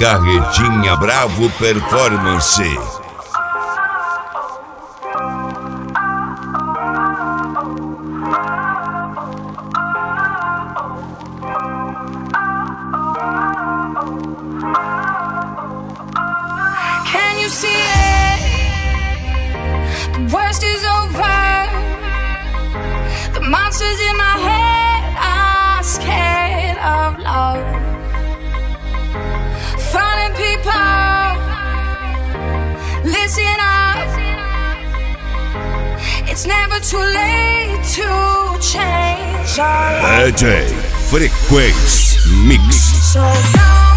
Carretinha Bravo Performance. Can you see it? The worst is over. The monsters in my head are scared of love. Falling people, listen up. It's never too late to change our life. DJ Frequência Mix. So don't